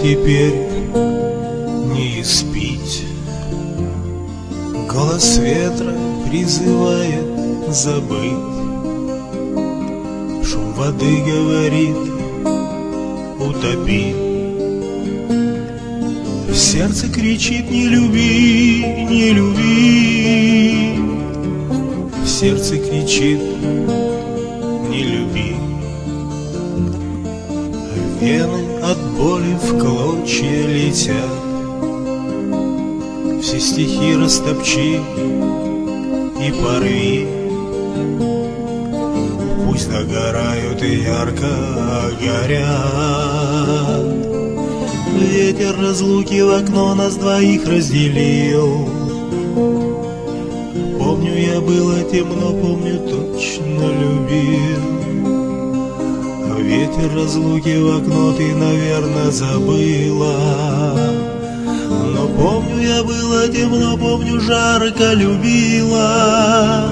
теперь не испить. Голос ветра призывает забыть. Шум воды говорит: утопи. Сердце кричит: не люби, не люби. Сердце кричит: не люби. Вены от боли в клочья летят. Все стихи растопчи и порви. Пусть догорают и ярко горят. Ветер разлуки в окно нас двоих разделил. Помню, я было темно, помню, точно любил. Ветер разлуки в окно ты, наверное, забыла. Но помню, я было темно, помню, жарко любила.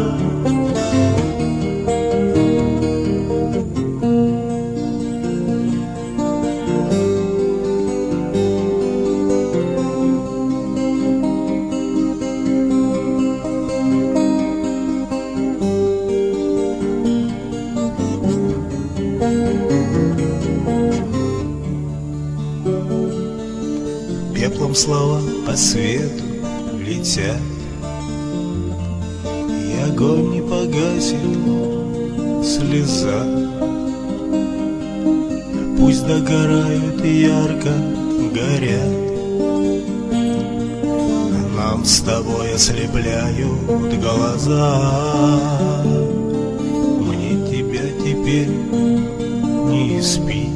Пеплом слова по свету летят, и огонь не погасит слеза. Пусть догорают и ярко горят. Нам с тобой ослепляют глаза. Мне тебя теперь не испить.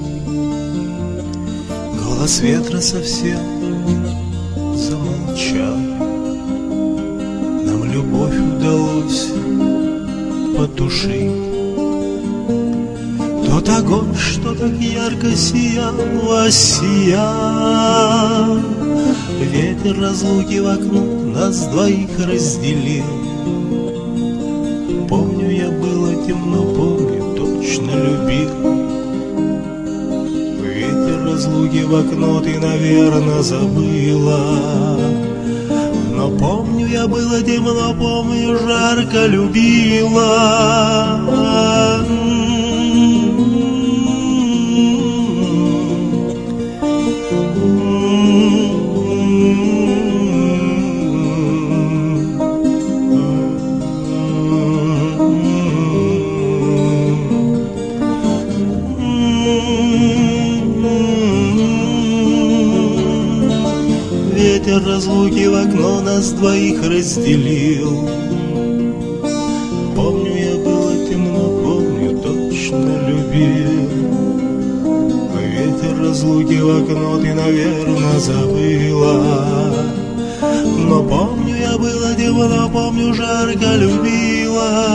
Голос ветра совсем замолчал. Нам любовь удалось потушить. Тот огонь, что так ярко сиял, воссиял. Ветер разлуки в окно нас двоих разделил. Помню, я было темно, помню, точно любил. Ветер разлуки в окно ты, наверное, забыла. Но помню, я было темно, помню, жарко любила. Ветер разлуки в окно нас двоих разделил. Помню, я было темно, помню, точно любил. Ветер разлуки в окно ты, наверное, забыла. Но помню, я было темно, помню, жарко любила.